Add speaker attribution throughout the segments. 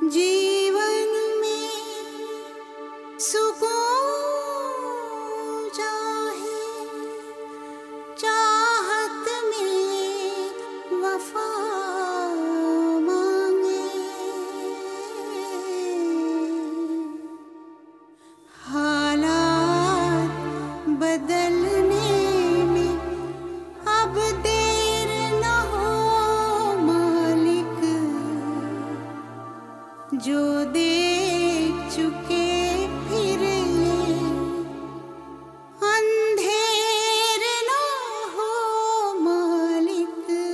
Speaker 1: जीवन में सुकून चाहे, चाहत में वफा मांगे। हालात बदलने में अब देर न हो मालिक, जो देख चुके फिर ये अंधेर न हो मालिक।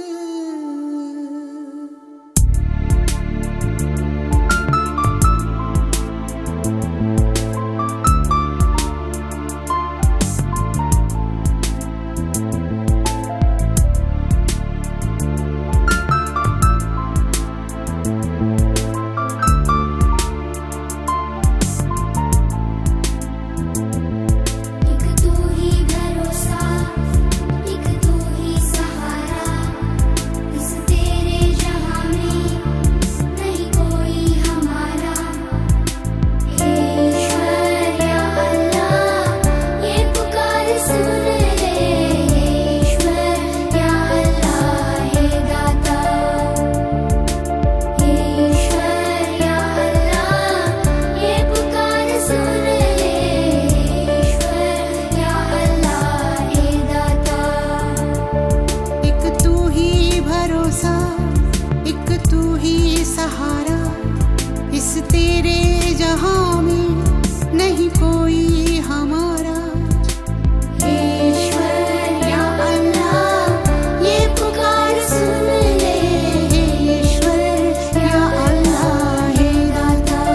Speaker 1: सहारा इस तेरे जहां में नहीं कोई हमारा। ईश्वर या अल्लाह ये पुकार सुन ले, ईश्वर या अल्लाह हे दाता।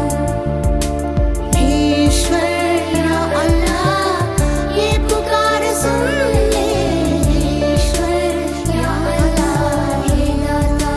Speaker 1: ईश्वर या अल्लाह ये पुकार सुन ले, ईश्वर या अल्लाह हे दाता।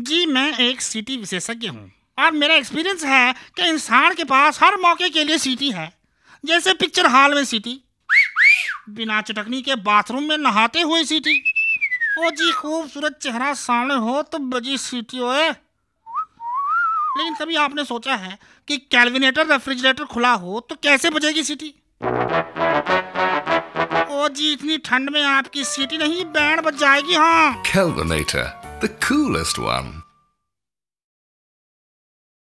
Speaker 2: जी मैं एक सीटी विशेषज्ञ हूँ और मेरा एक्सपीरियंस है कि इंसान के पास हर मौके के लिए सीटी है। जैसे पिक्चर हॉल में सीटी, बिना चटकनी के बाथरूम में नहाते हुए सीटी, ओ जी खूबसूरत चेहरा सामने हो तो बजी सीटी ओए। लेकिन कभी आपने सोचा है कि कैलविनेटर रेफ्रिजरेटर खुला हो तो कैसे बजेगी सीटी? ओ जी इतनी ठंड में आपकी सीटी नहीं बैंड बज जाएगी। हाँ,
Speaker 3: Kelvinator, the coolest one.